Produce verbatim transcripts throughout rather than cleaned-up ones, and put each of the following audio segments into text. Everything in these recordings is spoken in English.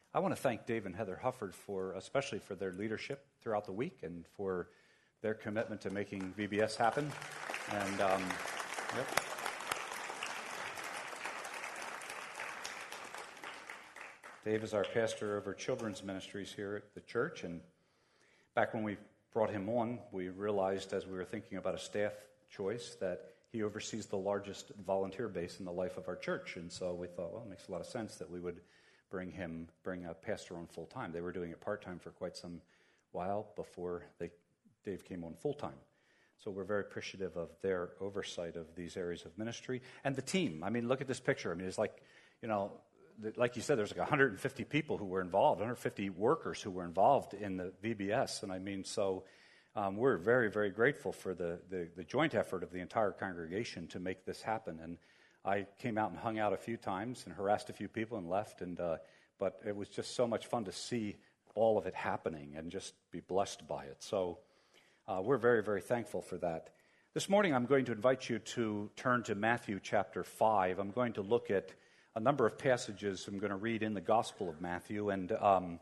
I want to thank Dave and Heather Hufford for, especially for their leadership throughout the week and for their commitment to making V B S happen. And, um, yep. Dave is our pastor over children's ministries here at the church, and back when we brought him on, we realized as we were thinking about a staff choice that he oversees the largest volunteer base in the life of our church, and so we thought, well, it makes a lot of sense that we would bring him, bring a pastor on full-time. They were doing it part-time for quite some while before they, Dave came on full-time. So we're very appreciative of their oversight of these areas of ministry. And the team, I mean, look at this picture. I mean, it's like, you know, like you said, there's like one hundred fifty people who were involved, one hundred fifty workers who were involved in the V B S. And I mean, so um, we're very, very grateful for the, the, the joint effort of the entire congregation to make this happen. And I came out and hung out a few times and harassed a few people and left. And uh, but it was just so much fun to see all of it happening and just be blessed by it. So uh, we're very, very thankful for that. This morning I'm going to invite you to turn to Matthew chapter five. I'm going to look at a number of passages I'm going to read in the Gospel of Matthew, and um,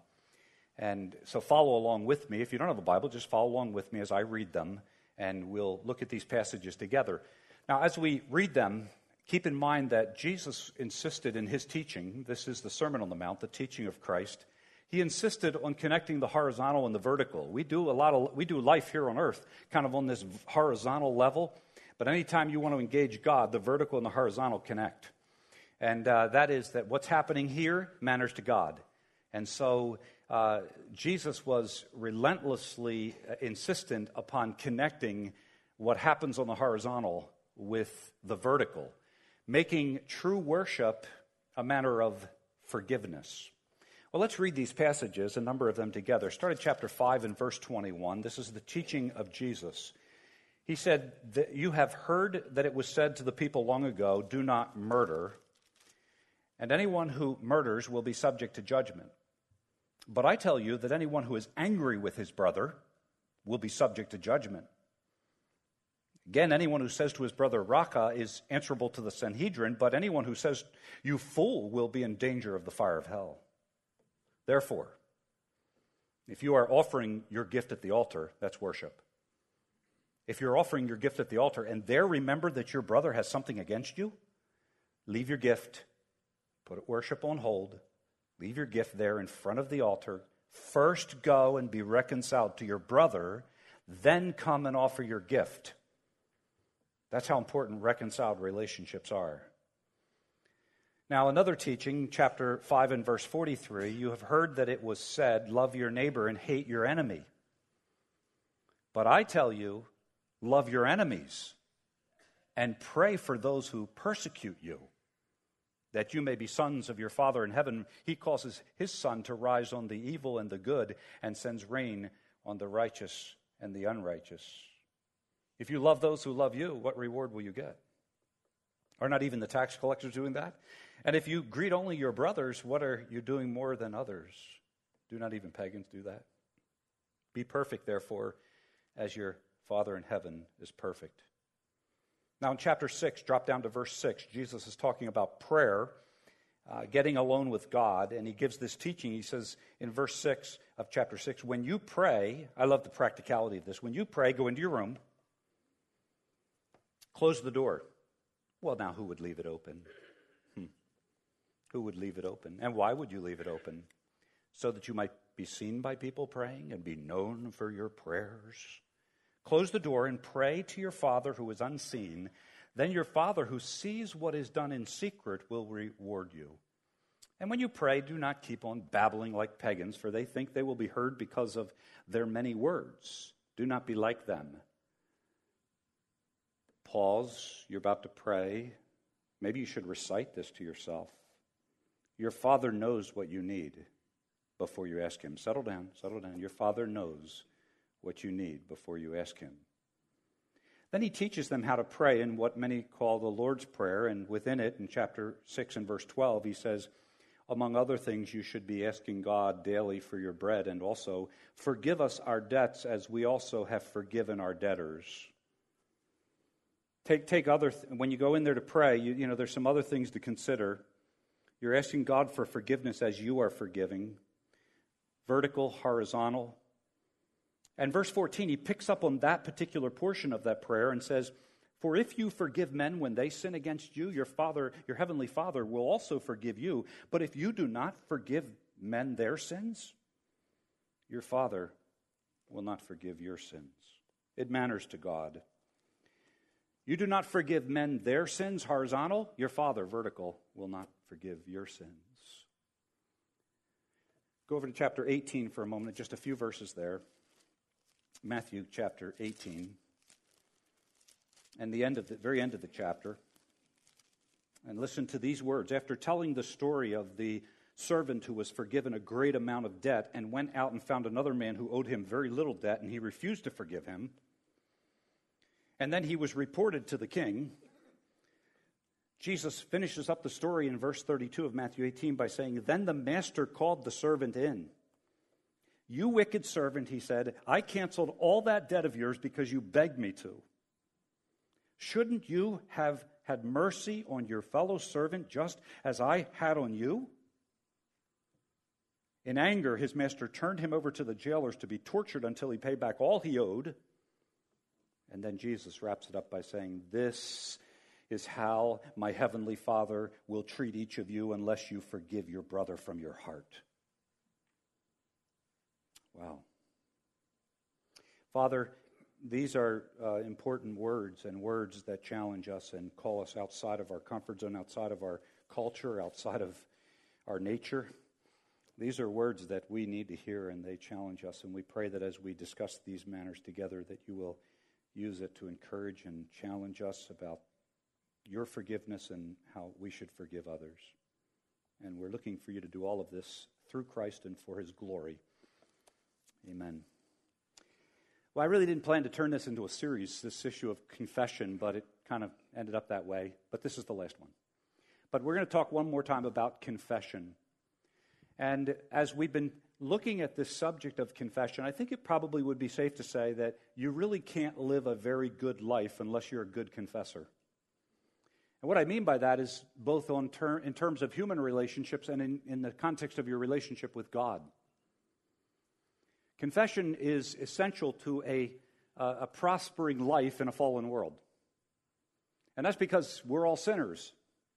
and so follow along with me. If you don't have a Bible, just follow along with me as I read them, and we'll look at these passages together. Now, as we read them, keep in mind that Jesus insisted in his teaching, this is the Sermon on the Mount, the teaching of Christ, he insisted on connecting the horizontal and the vertical. We do a lot of we do life here on earth kind of on this horizontal level, but anytime you want to engage God, the vertical and the horizontal connect. And uh, that is that what's happening here matters to God. And so uh, Jesus was relentlessly uh, insistent upon connecting what happens on the horizontal with the vertical, making true worship a matter of forgiveness. Well, let's read these passages, a number of them together. Start at chapter five and verse twenty-one. This is the teaching of Jesus. He said, that you have heard that it was said to the people long ago, do not murder. And anyone who murders will be subject to judgment. But I tell you that anyone who is angry with his brother will be subject to judgment. Again, anyone who says to his brother, Raka, is answerable to the Sanhedrin, but anyone who says, you fool, will be in danger of the fire of hell. Therefore, if you are offering your gift at the altar, that's worship. If you're offering your gift at the altar and there remember that your brother has something against you, leave your gift, put worship on hold, leave your gift there in front of the altar, first go and be reconciled to your brother, then come and offer your gift. That's how important reconciled relationships are. Now, another teaching, chapter five and verse forty-three, you have heard that it was said, love your neighbor and hate your enemy. But I tell you, love your enemies and pray for those who persecute you, that you may be sons of your Father in heaven. He causes his sun to rise on the evil and the good and sends rain on the righteous and the unrighteous. If you love those who love you, what reward will you get? Are not even the tax collectors doing that? And if you greet only your brothers, what are you doing more than others? Do not even pagans do that? Be perfect, therefore, as your Father in heaven is perfect. Now in chapter six, drop down to verse six, Jesus is talking about prayer, uh, getting alone with God, and he gives this teaching. He says in verse six of chapter six, when you pray, I love the practicality of this, when you pray, go into your room, close the door. Well, now who would leave it open? Hmm. Who would leave it open? And why would you leave it open? So that you might be seen by people praying and be known for your prayers. Close the door and pray to your Father who is unseen. Then your Father who sees what is done in secret will reward you. And when you pray, do not keep on babbling like pagans, for they think they will be heard because of their many words. Do not be like them. Pause. You're about to pray. Maybe you should recite this to yourself. Your Father knows what you need before you ask him. Settle down, settle down. Your Father knows what you need before you ask him. Then he teaches them how to pray in what many call the Lord's Prayer, and within it, in chapter six and verse twelve, he says, among other things, you should be asking God daily for your bread, and also, forgive us our debts as we also have forgiven our debtors. Take take other, th- when you go in there to pray, you, you know, there's some other things to consider. You're asking God for forgiveness as you are forgiving. Vertical, horizontal. And verse fourteen, he picks up on that particular portion of that prayer and says, "For if you forgive men when they sin against you, your Father, your heavenly Father will also forgive you. But if you do not forgive men their sins, your Father will not forgive your sins." It matters to God. You do not forgive men their sins, horizontal, your Father, vertical, will not forgive your sins. Go over to chapter eighteen for a moment, just a few verses there. Matthew chapter eighteen. And the end of the very end of the chapter. And listen to these words. After telling the story of the servant who was forgiven a great amount of debt and went out and found another man who owed him very little debt, and he refused to forgive him. And then he was reported to the king. Jesus finishes up the story in verse thirty-two of Matthew eighteen by saying, "Then the master called the servant in. 'You wicked servant,' he said, 'I canceled all that debt of yours because you begged me to. Shouldn't you have had mercy on your fellow servant just as I had on you?' In anger, his master turned him over to the jailers to be tortured until he paid back all he owed." And then Jesus wraps it up by saying, "This is how my heavenly Father will treat each of you unless you forgive your brother from your heart." Wow. Father, these are uh, important words, and words that challenge us and call us outside of our comfort zone, outside of our culture, outside of our nature. These are words that we need to hear, and they challenge us. And we pray that as we discuss these matters together, that you will use it to encourage and challenge us about your forgiveness and how we should forgive others. And we're looking for you to do all of this through Christ and for his glory. Amen. Well, I really didn't plan to turn this into a series, this issue of confession, but it kind of ended up that way. But this is the last one. But we're going to talk one more time about confession. And as we've been looking at this subject of confession, I think it probably would be safe to say that you really can't live a very good life unless you're a good confessor. And what I mean by that is both on ter- in terms of human relationships and in, in the context of your relationship with God. Confession is essential to a, uh, a prospering life in a fallen world. And that's because we're all sinners.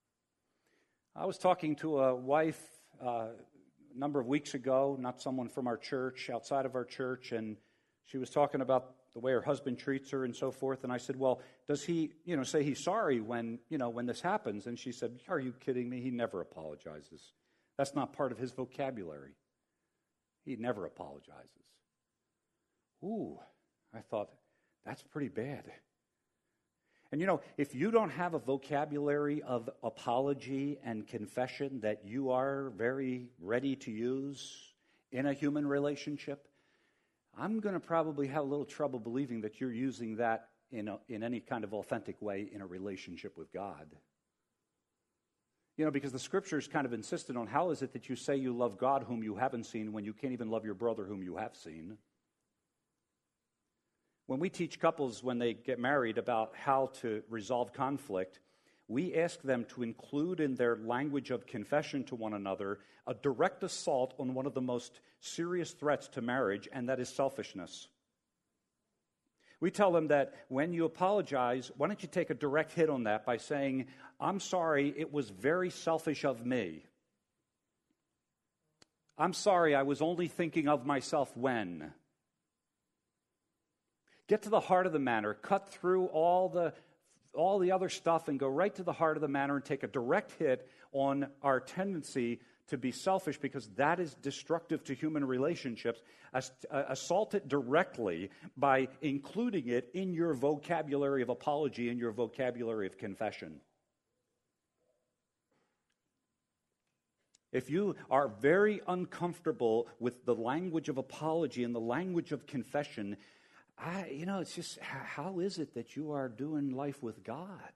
I was talking to a wife uh, a number of weeks ago, not someone from our church, outside of our church, and she was talking about the way her husband treats her and so forth. And I said, well, does he, you know, say he's sorry when, you know, when this happens? And she said, are you kidding me? He never apologizes. That's not part of his vocabulary. He never apologizes. Ooh, I thought, that's pretty bad. And you know, if you don't have a vocabulary of apology and confession that you are very ready to use in a human relationship, I'm going to probably have a little trouble believing that you're using that in a, in any kind of authentic way in a relationship with God. You know, because the Scriptures kind of insisted on how is it that you say you love God whom you haven't seen when you can't even love your brother whom you have seen? When we teach couples when they get married about how to resolve conflict, we ask them to include in their language of confession to one another a direct assault on one of the most serious threats to marriage, and that is selfishness. We tell them that when you apologize, why don't you take a direct hit on that by saying, I'm sorry, it was very selfish of me. I'm sorry, I was only thinking of myself when. Get to the heart of the matter, cut through all the all the other stuff and go right to the heart of the matter and take a direct hit on our tendency to be selfish, because that is destructive to human relationships. Assault it directly by including it in your vocabulary of apology, in your vocabulary of confession. If you are very uncomfortable with the language of apology and the language of confession, I, you know, it's just, how is it that you are doing life with God?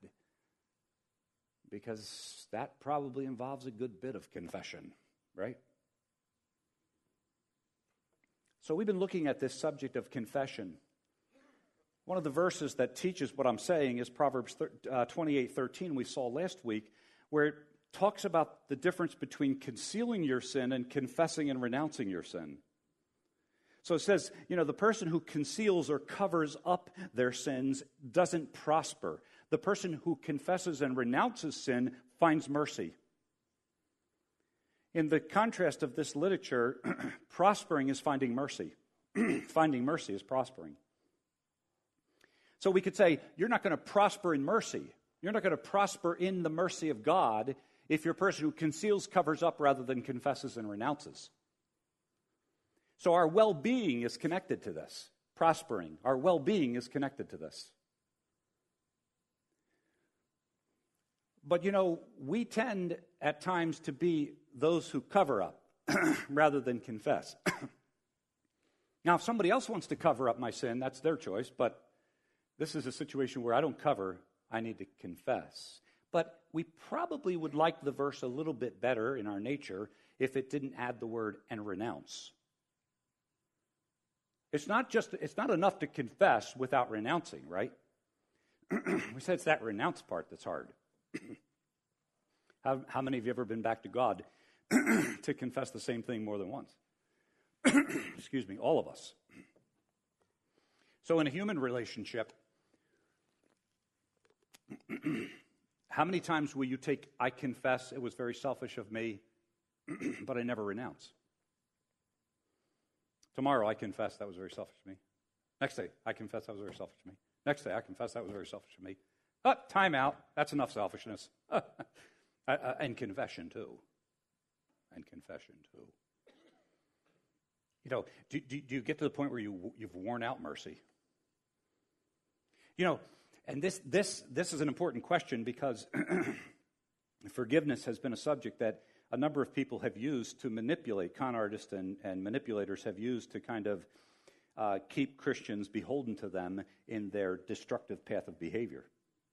Because that probably involves a good bit of confession, right? So we've been looking at this subject of confession. One of the verses that teaches what I'm saying is Proverbs twenty-eight thirteen we saw last week, where it talks about the difference between concealing your sin and confessing and renouncing your sin. So it says, you know, the person who conceals or covers up their sins doesn't prosper. The person who confesses and renounces sin finds mercy. In the contrast of this literature, prospering is finding mercy. Finding mercy is prospering. So we could say, you're not going to prosper in mercy. You're not going to prosper in the mercy of God if you're a person who conceals, covers up, rather than confesses and renounces. So our well-being is connected to this. Prospering. Our well-being is connected to this. But, you know, we tend at times to be those who cover up rather than confess. Now, if somebody else wants to cover up my sin, that's their choice, but this is a situation where I don't cover, I need to confess. But we probably would like the verse a little bit better in our nature if it didn't add the word and renounce. It's not just, it's not enough to confess without renouncing, right? We said it's that renounce part that's hard. how, how many of you ever been back to God to confess the same thing more than once? Excuse me, all of us. So in a human relationship, how many times will you take, I confess it was very selfish of me, but I never renounce? Tomorrow, I confess that was very selfish of me. Next day, I confess that was very selfish of me. Next day, I confess that was very selfish of me. Oh, time out. That's enough selfishness. And confession, too. And confession, too. You know, do, do, do you get to the point where you, you've worn out mercy? You know, and this, this, this is an important question because forgiveness has been a subject that a number of people have used to manipulate, con artists and, and manipulators have used to kind of uh, keep Christians beholden to them in their destructive path of behavior.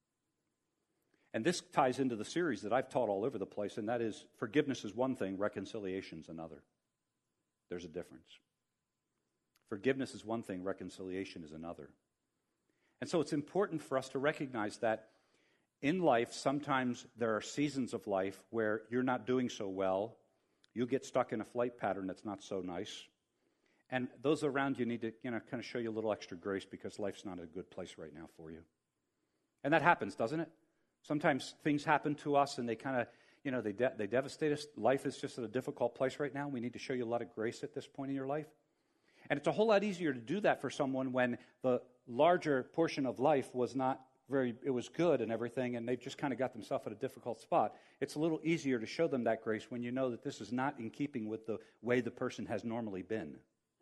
And this ties into the series that I've taught all over the place, and that is forgiveness is one thing, reconciliation is another. There's a difference. Forgiveness is one thing, reconciliation is another. And so it's important for us to recognize that in life, sometimes there are seasons of life where you're not doing so well. You get stuck in a flight pattern that's not so nice. And those around you need to, you know, kind of show you a little extra grace because life's not a good place right now for you. And that happens, doesn't it? Sometimes things happen to us and they kind of, you know, they de- they devastate us. Life is just at a difficult place right now. We need to show you a lot of grace at this point in your life. And it's a whole lot easier to do that for someone when the larger portion of life was not very, it was good and everything, and they've just kind of got themselves at a difficult spot. It's a little easier to show them that grace when you know that this is not in keeping with the way the person has normally been.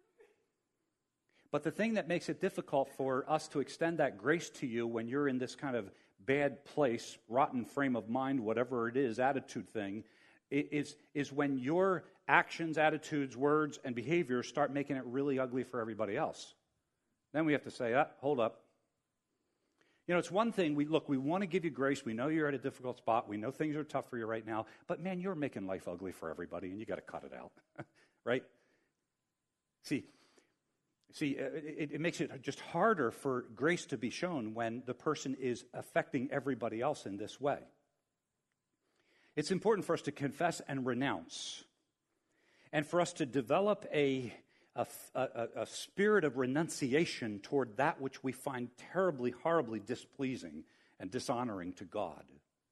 But the thing that makes it difficult for us to extend that grace to you when you're in this kind of bad place, rotten frame of mind, whatever it is, attitude thing, is, is when your actions, attitudes, words, and behaviors start making it really ugly for everybody else. Then we have to say, ah, hold up. You know, it's one thing, we look, we want to give you grace. We know you're at a difficult spot. We know things are tough for you right now. But, man, you're making life ugly for everybody, and you got to cut it out, right? See, see, it, it makes it just harder for grace to be shown when the person is affecting everybody else in this way. It's important for us to confess and renounce, and for us to develop a A, a, a spirit of renunciation toward that which we find terribly, horribly displeasing and dishonoring to God.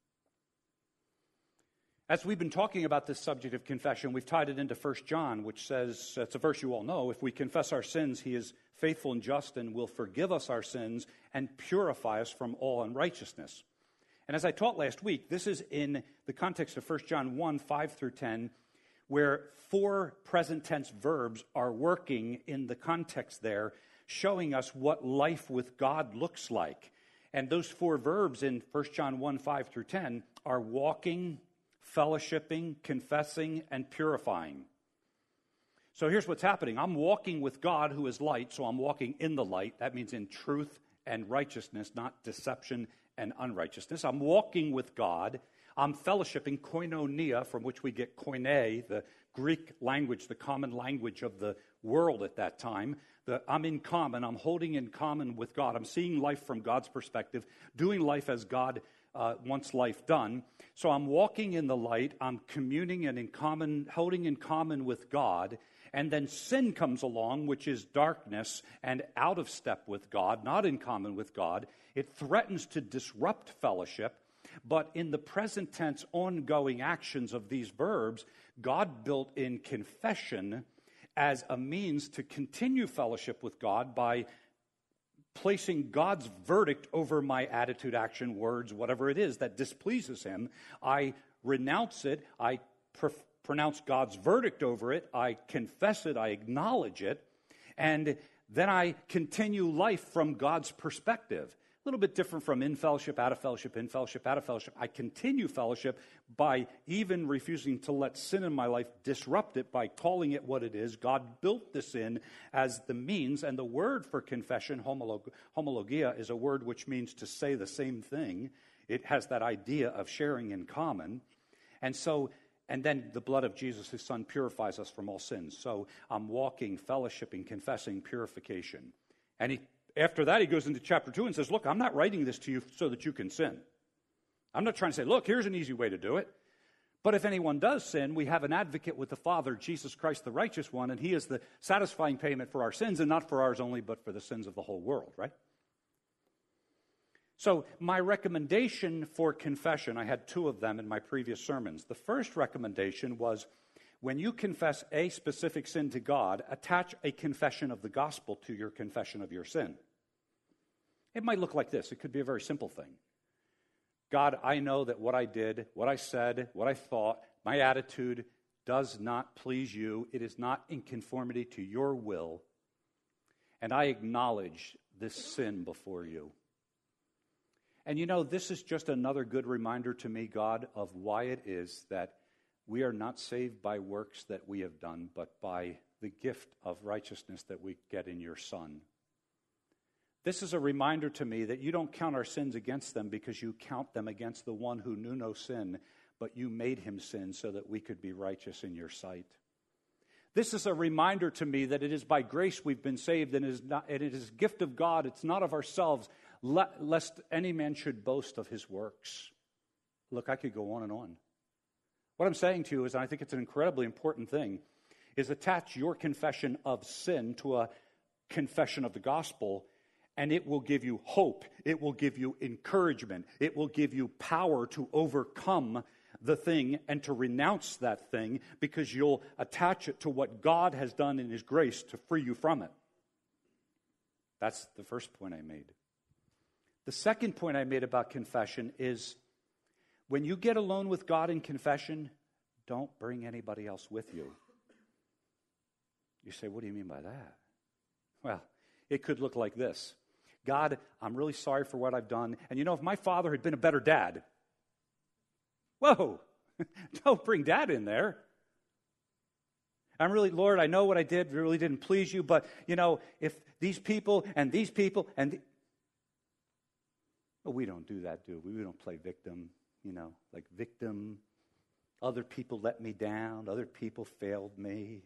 As we've been talking about this subject of confession, we've tied it into First John, which says, it's a verse you all know, if we confess our sins, he is faithful and just and will forgive us our sins and purify us from all unrighteousness. And as I taught last week, this is in the context of First John one, five through ten, where four present tense verbs are working in the context there, showing us what life with God looks like. And those four verbs in First John one, five through ten are walking, fellowshipping, confessing, and purifying. So here's what's happening. I'm walking with God who is light, so I'm walking in the light. That means in truth and righteousness, not deception and unrighteousness. I'm walking with God. I'm fellowshipping, koinonia, from which we get koine, the Greek language, the common language of the world at that time. The, I'm in common. I'm holding in common with God. I'm seeing life from God's perspective, doing life as God uh, once life done. So I'm walking in the light, I'm communing and in common, holding in common with God, and then sin comes along, which is darkness and out of step with God, not in common with God. It threatens to disrupt fellowship, but in the present tense ongoing actions of these verbs, God built in confession as a means to continue fellowship with God by placing God's verdict over my attitude, action, words, whatever it is that displeases him. I renounce it. I pr- pronounce God's verdict over it. I confess it. I acknowledge it. And then I continue life from God's perspective. A little bit different from in fellowship, out of fellowship, in fellowship, out of fellowship. I continue fellowship by even refusing to let sin in my life disrupt it by calling it what it is. God built this in as the means, and the word for confession, homolog- homologia, is a word which means to say the same thing. It has that idea of sharing in common. And so, and then the blood of Jesus, his son, purifies us from all sins. So I'm walking, fellowshipping, confessing, purification. And he After that, he goes into chapter two and says, look, I'm not writing this to you so that you can sin. I'm not trying to say, look, here's an easy way to do it. But if anyone does sin, we have an advocate with the Father, Jesus Christ, the righteous one, and he is the satisfying payment for our sins, and not for ours only, but for the sins of the whole world, right? So my recommendation for confession, I had two of them in my previous sermons. The first recommendation was, when you confess a specific sin to God, attach a confession of the gospel to your confession of your sin. It might look like this. It could be a very simple thing. God, I know that what I did, what I said, what I thought, my attitude does not please you. It is not in conformity to your will. And I acknowledge this sin before you. And you know, this is just another good reminder to me, God, of why it is that we are not saved by works that we have done, but by the gift of righteousness that we get in your Son. This is a reminder to me that you don't count our sins against them because you count them against the one who knew no sin, but you made him sin so that we could be righteous in your sight. This is a reminder to me that it is by grace we've been saved, and it is, not, and it is a gift of God. It's not of ourselves, lest any man should boast of his works. Look, I could go on and on. What I'm saying to you is, and I think it's an incredibly important thing, is attach your confession of sin to a confession of the gospel, and it will give you hope. It will give you encouragement. It will give you power to overcome the thing and to renounce that thing, because you'll attach it to what God has done in his grace to free you from it. That's the first point I made. The second point I made about confession is, when you get alone with God in confession, don't bring anybody else with you. You say, what do you mean by that? Well, it could look like this. God, I'm really sorry for what I've done. And you know, if my father had been a better dad, whoa, don't bring dad in there. I'm really, Lord, I know what I did really didn't please you, but, you know, if these people and these people and... The... Well, we don't do that, do we? We don't play victim. You know, like victim, other people let me down, other people failed me.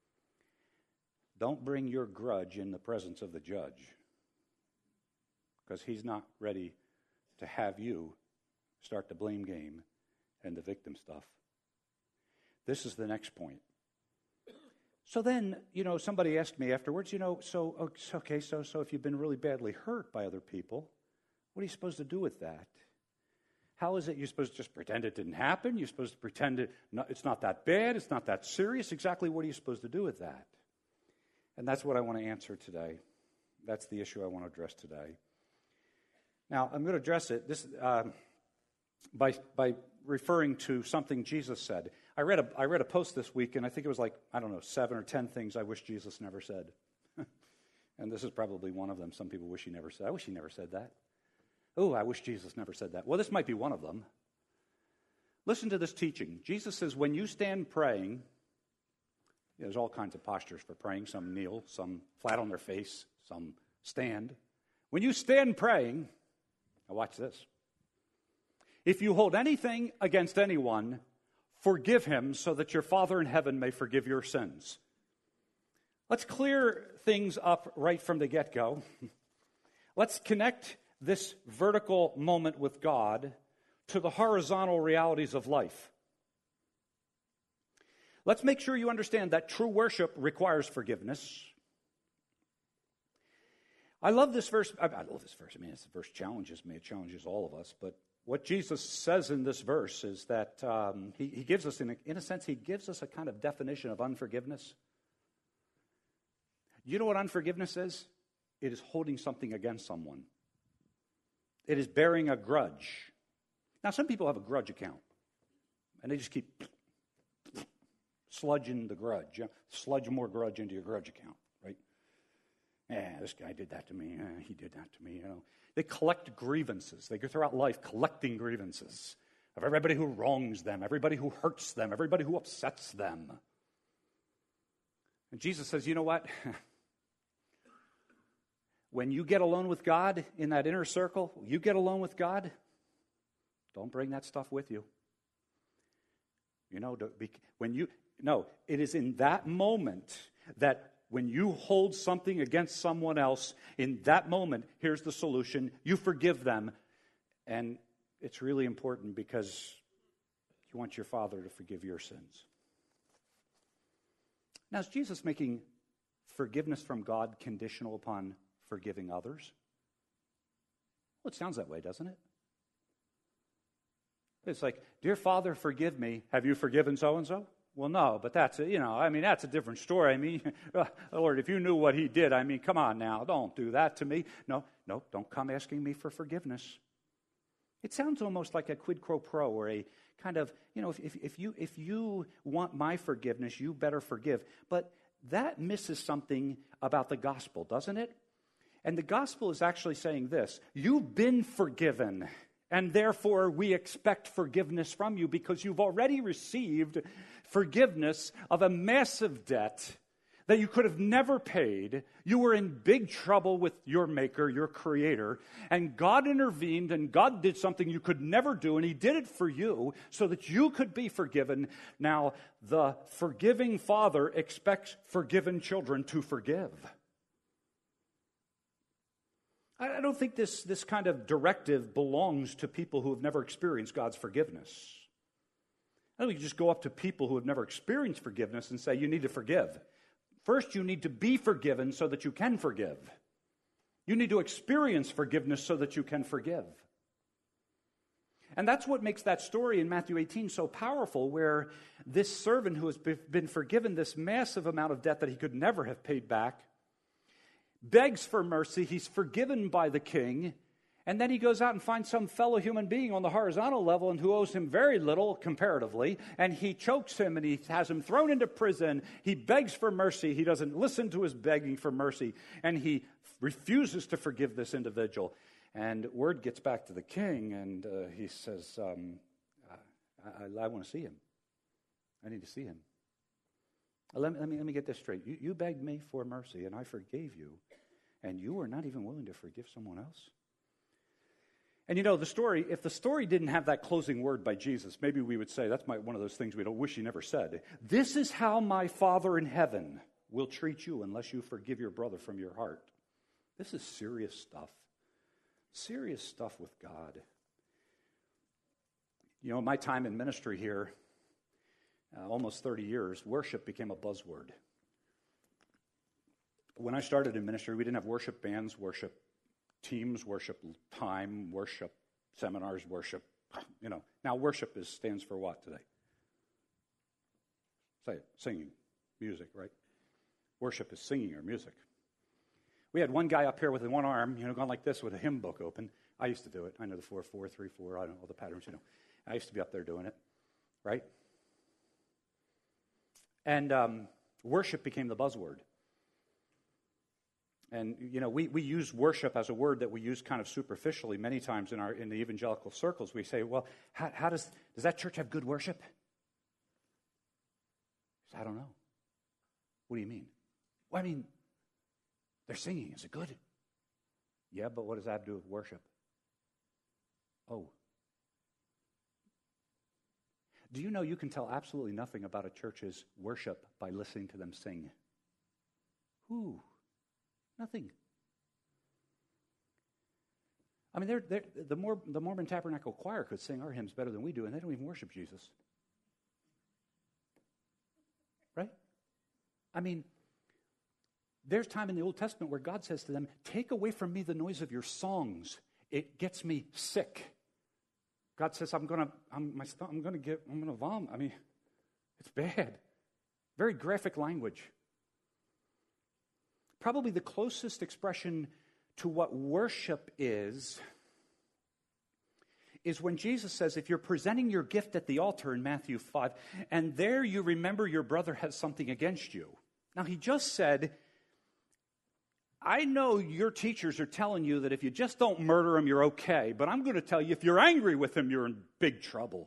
Don't bring your grudge in the presence of the judge, because he's not ready to have you start the blame game and the victim stuff. This is the next point. So then, you know, somebody asked me afterwards, you know, so, okay, so, so if you've been really badly hurt by other people, what are you supposed to do with that? How is it you're supposed to just pretend it didn't happen? You're supposed to pretend it, no, it's not that bad, it's not that serious. Exactly what are you supposed to do with that? And that's what I want to answer today. That's the issue I want to address today. Now, I'm going to address it this uh, by by referring to something Jesus said. I read a I read a post this week, and I think it was like, I don't know, seven or ten things I wish Jesus never said. And this is probably one of them. Some people wish he never said. I wish he never said that. Oh, I wish Jesus never said that. Well, this might be one of them. Listen to this teaching. Jesus says, when you stand praying, there's all kinds of postures for praying. Some kneel, some flat on their face, some stand. When you stand praying, now watch this. If you hold anything against anyone, forgive him so that your Father in heaven may forgive your sins. Let's clear things up right from the get-go. Let's connect this vertical moment with God to the horizontal realities of life. Let's make sure you understand that true worship requires forgiveness. I love this verse. I love this verse. I mean, this verse challenges me. It challenges all of us. But what Jesus says in this verse is that um, he, he gives us, in a, in a sense, he gives us a kind of definition of unforgiveness. You know what unforgiveness is? It is holding something against someone. It is bearing a grudge. Now, some people have a grudge account, and they just keep sludging the grudge. You know, sludge more grudge into your grudge account, right? Yeah, this guy did that to me. Yeah, he did that to me. You know, they collect grievances. They go throughout life collecting grievances of everybody who wrongs them, everybody who hurts them, everybody who upsets them. And Jesus says, you know what? When you get alone with God in that inner circle, you get alone with God, don't bring that stuff with you. You know, when you, no, it is in that moment that when you hold something against someone else, in that moment, here's the solution. You forgive them. And it's really important because you want your Father to forgive your sins. Now, is Jesus making forgiveness from God conditional upon forgiving others? Well, it sounds that way, doesn't it? It's like, dear Father, forgive me. Have you forgiven so-and-so? Well, no, but that's, a, you know, I mean, that's a different story. I mean, Lord, if you knew what he did, I mean, come on now, don't do that to me. No, no, don't come asking me for forgiveness. It sounds almost like a quid pro quo, or a kind of, you know, if, if, if you if you want my forgiveness, you better forgive. But that misses something about the gospel, doesn't it? And the gospel is actually saying this: you've been forgiven, and therefore we expect forgiveness from you because you've already received forgiveness of a massive debt that you could have never paid. You were in big trouble with your maker, your creator, and God intervened, and God did something you could never do, and he did it for you so that you could be forgiven. Now, the forgiving Father expects forgiven children to forgive. I don't think this, this kind of directive belongs to people who have never experienced God's forgiveness. I don't think you just go up to people who have never experienced forgiveness and say, you need to forgive. First, you need to be forgiven so that you can forgive. You need to experience forgiveness so that you can forgive. And that's what makes that story in Matthew eighteen so powerful, where this servant who has been forgiven this massive amount of debt that he could never have paid back begs for mercy. He's forgiven by the king. And then he goes out and finds some fellow human being on the horizontal level and who owes him very little comparatively. And he chokes him and he has him thrown into prison. He begs for mercy. He doesn't listen to his begging for mercy. And he refuses to forgive this individual. And word gets back to the king, and uh, he says, um, I, I, I want to see him. I need to see him. Let me, let me, let me get this straight. You, you begged me for mercy, and I forgave you, and you are not even willing to forgive someone else? And you know, the story, if the story didn't have that closing word by Jesus, maybe we would say, that's my, one of those things we don't wish he never said. This is how my Father in heaven will treat you unless you forgive your brother from your heart. This is serious stuff. Serious stuff with God. You know, in my time in ministry here, uh, almost thirty years, worship became a buzzword. When I started in ministry, we didn't have worship bands, worship teams, worship time, worship seminars, worship, you know. Now worship is stands for what today? Say it, singing, music, right? Worship is singing or music. We had one guy up here with one arm, you know, going like this with a hymn book open. I used to do it. I know the four, four, three, four, I don't know all the patterns, you know. I used to be up there doing it, right? And um, worship became the buzzword. And, you know, we, we use worship as a word that we use kind of superficially many times in our in the evangelical circles. We say, well, how, how does, does that church have good worship? I don't know. What do you mean? Well, I mean, they're singing. Is it good? Yeah, but what does that have to do with worship? Oh. Do you know you can tell absolutely nothing about a church's worship by listening to them sing? Whew. Nothing. I mean, they're, they're, the, Mor- the Mormon Tabernacle Choir could sing our hymns better than we do, and they don't even worship Jesus. Right? I mean, there's time in the Old Testament where God says to them, take away from me the noise of your songs. It gets me sick. God says, I'm gonna, I'm, my, I'm gonna get, I'm gonna vomit. I mean, it's bad. Very graphic language. Probably the closest expression to what worship is, is when Jesus says, if you're presenting your gift at the altar in Matthew five, and there you remember your brother has something against you. Now, he just said, I know your teachers are telling you that if you just don't murder him, you're okay. But I'm going to tell you, if you're angry with him, you're in big trouble.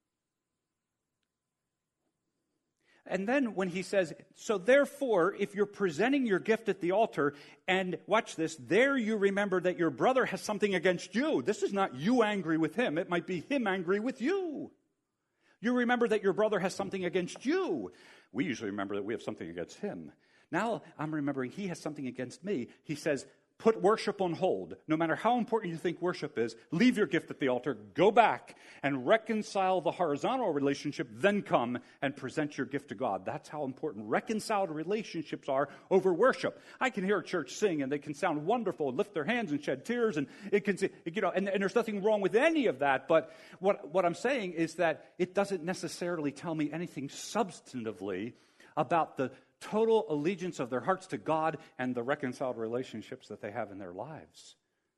And then when he says, so therefore, if you're presenting your gift at the altar, and watch this, there you remember that your brother has something against you. This is not you angry with him. It might be him angry with you. You remember that your brother has something against you. We usually remember that we have something against him. Now I'm remembering he has something against me. He says, put worship on hold. No matter how important you think worship is, leave your gift at the altar, go back and reconcile the horizontal relationship, then come and present your gift to God. That's how important reconciled relationships are over worship. I can hear a church sing and they can sound wonderful and lift their hands and shed tears and it can, you know, and, and there's nothing wrong with any of that. But what, what I'm saying is that it doesn't necessarily tell me anything substantively about the total allegiance of their hearts to God and the reconciled relationships that they have in their lives.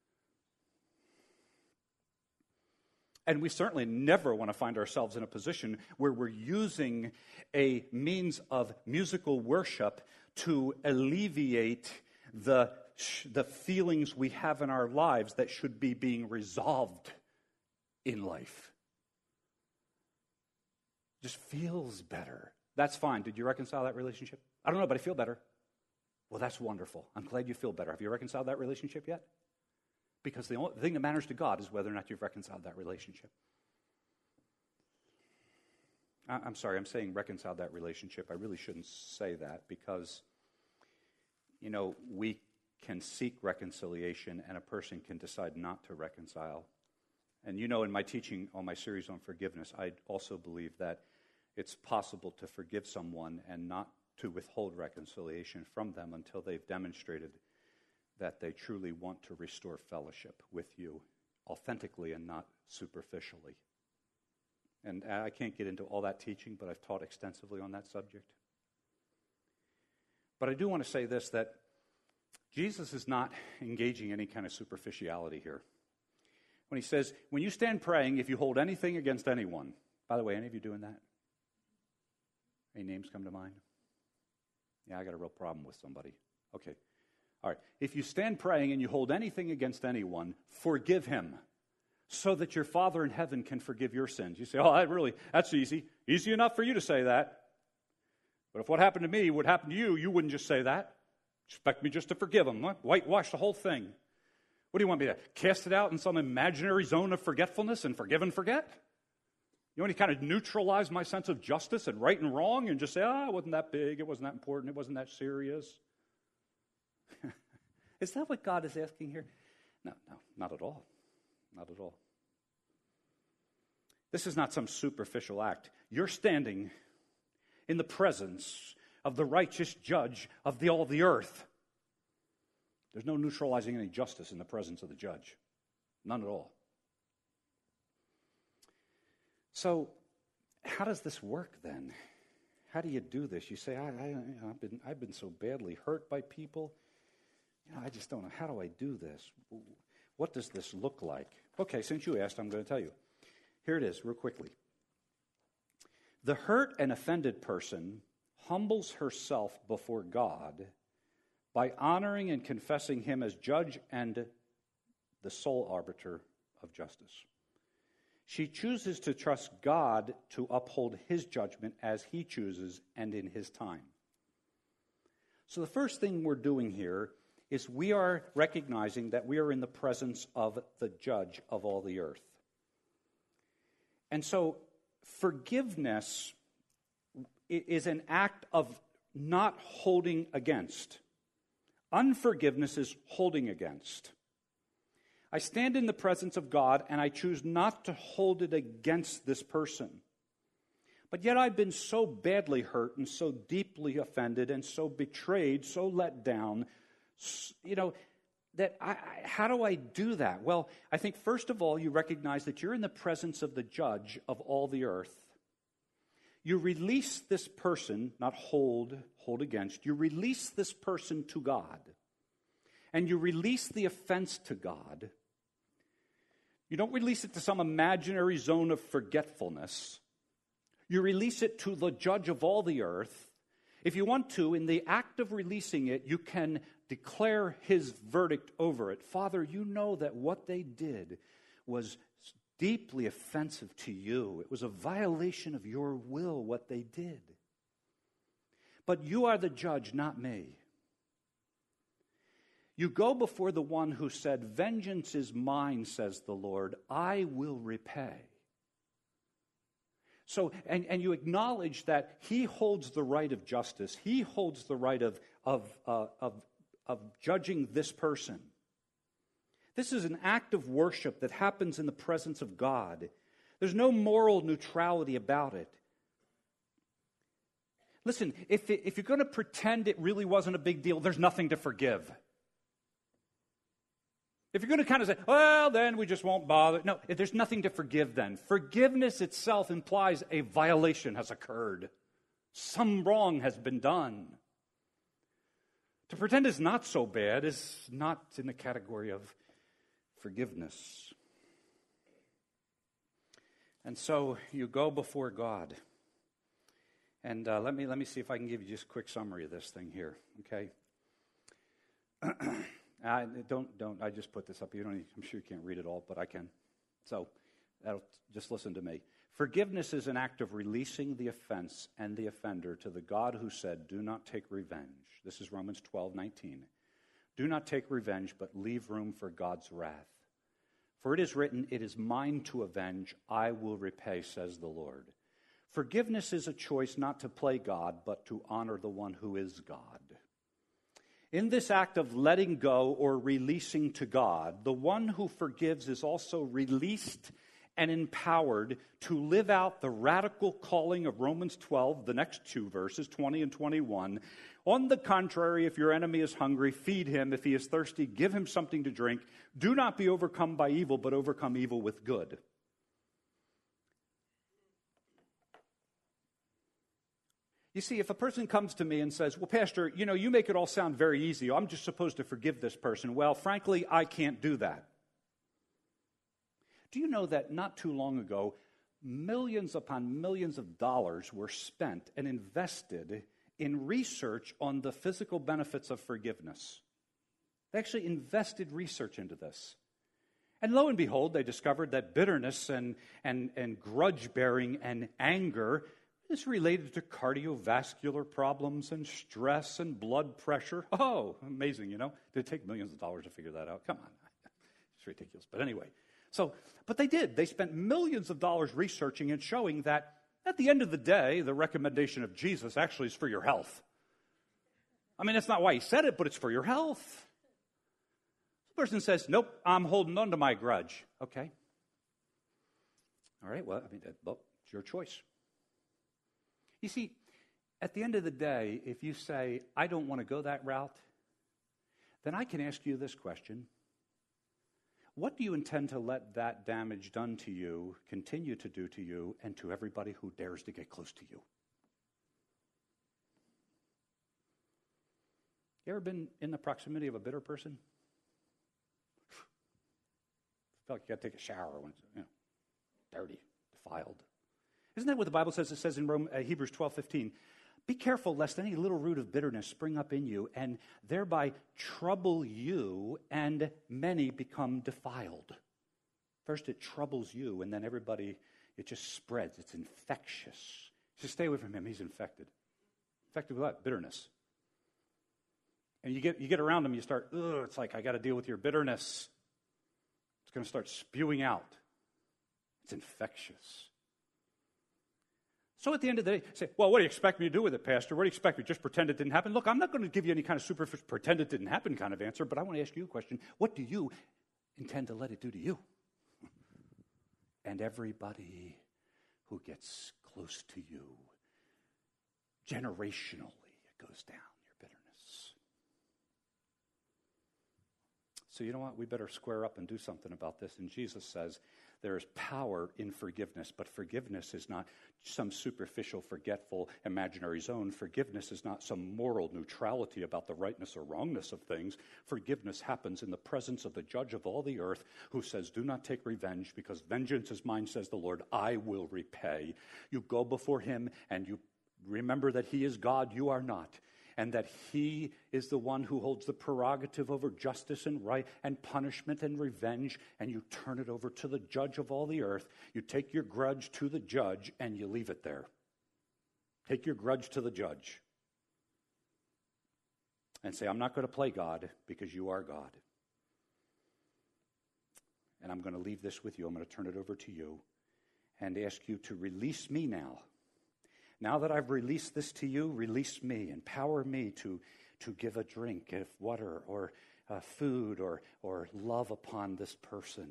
And we certainly never want to find ourselves in a position where we're using a means of musical worship to alleviate the, the feelings we have in our lives that should be being resolved in life. Just feels better. That's fine. Did you reconcile that relationship? I don't know, but I feel better. Well, that's wonderful. I'm glad you feel better. Have you reconciled that relationship yet? Because the only thing that matters to God is whether or not you've reconciled that relationship. I'm sorry, I'm saying reconciled that relationship. I really shouldn't say that because, you know, we can seek reconciliation and a person can decide not to reconcile. And you know, in my teaching on my series on forgiveness, I also believe that it's possible to forgive someone and not to withhold reconciliation from them until they've demonstrated that they truly want to restore fellowship with you authentically and not superficially. And I can't get into all that teaching, but I've taught extensively on that subject. But I do want to say this, that Jesus is not engaging any kind of superficiality here. When he says, when you stand praying, if you hold anything against anyone, by the way, any of you doing that? Any names come to mind? Yeah, I got a real problem with somebody. Okay. All right. If you stand praying and you hold anything against anyone, forgive him so that your Father in heaven can forgive your sins. You say, oh, that really, that's easy. Easy enough for you to say that. But if what happened to me would happen to you, you wouldn't just say that. Expect me just to forgive him. Huh? Whitewash the whole thing. What do you want me to cast it out in some imaginary zone of forgetfulness and forgive and forget? You want me to kind of neutralize my sense of justice and right and wrong and just say, ah, oh, it wasn't that big, it wasn't that important, it wasn't that serious? Is that what God is asking here? No, no, not at all. Not at all. This is not some superficial act. You're standing in the presence of the righteous judge of the, all the earth. There's no neutralizing any justice in the presence of the judge. None at all. So, how does this work then? How do you do this? You say, I, I, I've been, I've been so badly hurt by people. You know, I just don't know. How do I do this? What does this look like? Okay, since you asked, I'm going to tell you. Here it is, real quickly. The hurt and offended person humbles herself before God by honoring and confessing him as judge and the sole arbiter of justice. She chooses to trust God to uphold his judgment as he chooses and in his time. So the first thing we're doing here is we are recognizing that we are in the presence of the judge of all the earth. And so forgiveness is an act of not holding against. Unforgiveness is holding against. I stand in the presence of God, and I choose not to hold it against this person. But yet I've been so badly hurt and so deeply offended and so betrayed, so let down, you know, that I, I, how do I do that? Well, I think first of all, you recognize that you're in the presence of the judge of all the earth. You release this person, not hold, hold against. You release this person to God. And you release the offense to God. You don't release it to some imaginary zone of forgetfulness. You release it to the judge of all the earth. If you want to, in the act of releasing it, you can declare his verdict over it. Father, you know that what they did was deeply offensive to you. It was a violation of your will, what they did. But you are the judge, not me. You go before the one who said, vengeance is mine, says the Lord, I will repay. So, and, and you acknowledge that he holds the right of justice. He holds the right of, of, uh, of, of judging this person. This is an act of worship that happens in the presence of God. There's no moral neutrality about it. Listen, if, it, if you're going to pretend it really wasn't a big deal, there's nothing to forgive. If you're going to kind of say, well, then we just won't bother. No, there's nothing to forgive then. Forgiveness itself implies a violation has occurred. Some wrong has been done. To pretend it's not so bad is not in the category of forgiveness. And so you go before God. And uh, let me let me see if I can give you just a quick summary of this thing here, okay? I don't don't I just put this up. You don't. I'm sure you can't read it all, but I can. So, that'll, just listen to me. Forgiveness is an act of releasing the offense and the offender to the God who said, "Do not take revenge." This is Romans twelve nineteen. Do not take revenge, but leave room for God's wrath. For it is written, "It is mine to avenge; I will repay," says the Lord. Forgiveness is a choice not to play God, but to honor the one who is God. In this act of letting go or releasing to God, the one who forgives is also released and empowered to live out the radical calling of Romans twelve, the next two verses, twenty and twenty-one. On the contrary, if your enemy is hungry, feed him. If he is thirsty, give him something to drink. Do not be overcome by evil, but overcome evil with good. You see, if a person comes to me and says, well, Pastor, you know, you make it all sound very easy. I'm just supposed to forgive this person. Well, frankly, I can't do that. Do you know that not too long ago, millions upon millions of dollars were spent and invested in research on the physical benefits of forgiveness? They actually invested research into this. And lo and behold, they discovered that bitterness and, and, and grudge-bearing and anger is related to cardiovascular problems and stress and blood pressure. Oh, amazing, you know. Did it take millions of dollars to figure that out? Come on. It's ridiculous. But anyway, so, but they did. They spent millions of dollars researching and showing that at the end of the day, the recommendation of Jesus actually is for your health. I mean, that's not why he said it, but it's for your health. The person says, nope, I'm holding on to my grudge. Okay. All right, well, I mean, well, it's your choice. You see, at the end of the day, if you say, I don't want to go that route, then I can ask you this question. What do you intend to let that damage done to you continue to do to you and to everybody who dares to get close to you? You ever been in the proximity of a bitter person? Felt like you got to take a shower when it's, you know, dirty, defiled. Isn't that what the Bible says? It says in Rome, uh, Hebrews twelve fifteen, be careful lest any little root of bitterness spring up in you and thereby trouble you and many become defiled. First it troubles you and then everybody, it just spreads. It's infectious. So stay away from him. He's infected. Infected with what? Bitterness. And you get you get around him, you start, ugh, it's like, I got to deal with your bitterness. It's going to start spewing out. It's infectious. So at the end of the day, say, well, what do you expect me to do with it, Pastor? What do you expect me to just pretend it didn't happen? Look, I'm not going to give you any kind of superficial, pretend it didn't happen kind of answer, but I want to ask you a question. What do you intend to let it do to you. And everybody who gets close to you, generationally, it goes down, your bitterness. So you know what? We better square up and do something about this. And Jesus says there is power in forgiveness, but forgiveness is not some superficial, forgetful, imaginary zone. Forgiveness is not some moral neutrality about the rightness or wrongness of things. Forgiveness happens in the presence of the judge of all the earth, who says, do not take revenge, because vengeance is mine, says the Lord. I will repay. You go before him and you remember that he is God, you are not. And that he is the one who holds the prerogative over justice and right and punishment and revenge, and you turn it over to the judge of all the earth. You take your grudge to the judge and you leave it there. Take your grudge to the judge and say, I'm not going to play God because you are God. And I'm going to leave this with you. I'm going to turn it over to you and ask you to release me now. Now that I've released this to you, release me, empower me to, to give a drink of water or uh, food or, or love upon this person.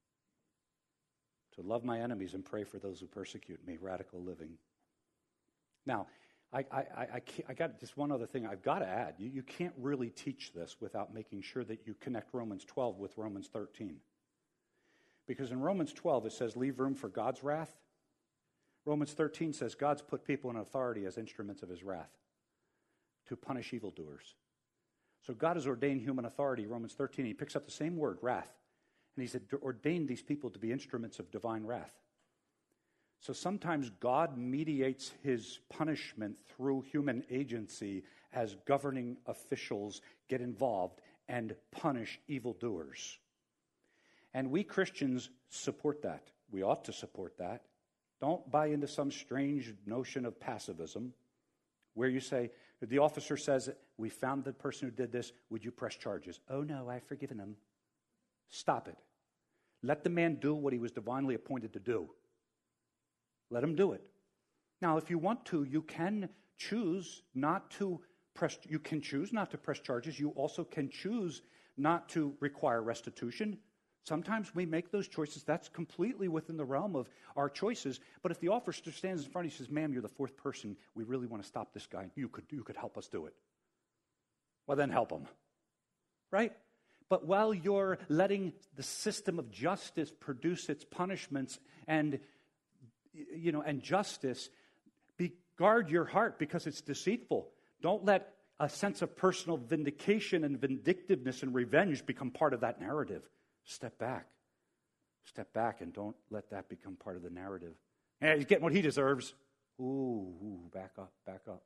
To love my enemies and pray for those who persecute me, radical living. Now, I, I, I, I, I got just one other thing I've got to add. You, you can't really teach this without making sure that you connect Romans twelve with Romans thirteen. Because in Romans twelve it says, leave room for God's wrath. Romans thirteen says God's put people in authority as instruments of his wrath to punish evildoers. So God has ordained human authority, Romans thirteen. He picks up the same word, wrath, and he's ordained these people to be instruments of divine wrath. So sometimes God mediates his punishment through human agency as governing officials get involved and punish evildoers. And we Christians support that. We ought to support that. Don't buy into some strange notion of pacifism where you say, the officer says, we found the person who did this, would you press charges? Oh no, I've forgiven him. Stop it. Let the man do what he was divinely appointed to do. Let him do it. Now, if you want to, you can choose not to press, you can choose not to press charges. You also can choose not to require restitution. Sometimes we make those choices. That's completely within the realm of our choices. But if the officer stands in front of you and says, ma'am, you're the fourth person, we really want to stop this guy. You could, you could help us do it. Well, then help him. Right? But while you're letting the system of justice produce its punishments and, you know, and justice, be, guard your heart because it's deceitful. Don't let a sense of personal vindication and vindictiveness and revenge become part of that narrative. Step back. Step back and don't let that become part of the narrative. Yeah, he's getting what he deserves. Ooh, ooh, back up, back up.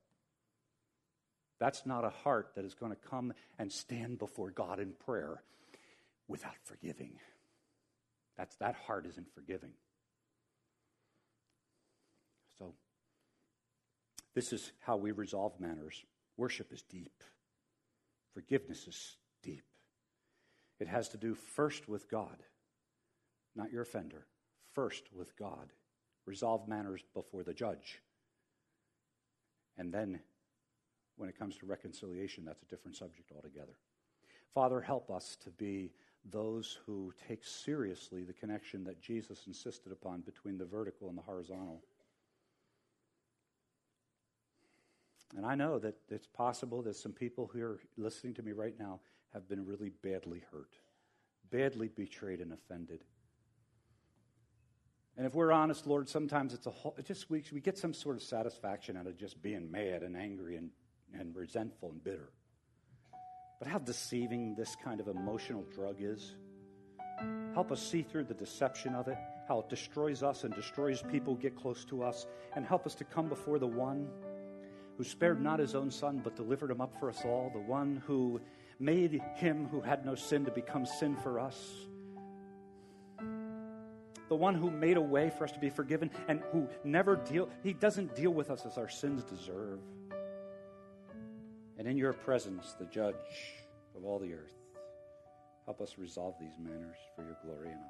That's not a heart that is going to come and stand before God in prayer without forgiving. That's, that heart isn't forgiving. So, this is how we resolve matters. Worship is deep. Forgiveness is deep. It has to do first with God, not your offender. First with God. Resolve matters before the judge. And then, when it comes to reconciliation, that's a different subject altogether. Father, help us to be those who take seriously the connection that Jesus insisted upon between the vertical and the horizontal. And I know that it's possible that some people who are listening to me right now have been really badly hurt, badly betrayed and offended. And if we're honest, Lord, sometimes it's a whole, it just we, we get some sort of satisfaction out of just being mad and angry and, and resentful and bitter. But how deceiving this kind of emotional drug is. Help us see through the deception of it, how it destroys us and destroys people who get close to us, and help us to come before the one who spared not his own son, but delivered him up for us all, the one who made him who had no sin to become sin for us, the one who made a way for us to be forgiven and who never deal, he doesn't deal with us as our sins deserve. And in your presence, the judge of all the earth, help us resolve these matters for your glory and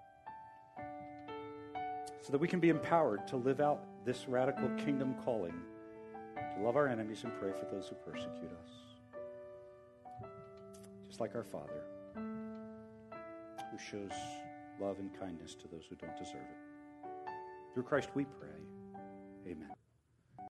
honor, so that we can be empowered to live out this radical kingdom calling, to love our enemies and pray for those who persecute us. Just like our Father, who shows love and kindness to those who don't deserve it. Through Christ we pray. Amen.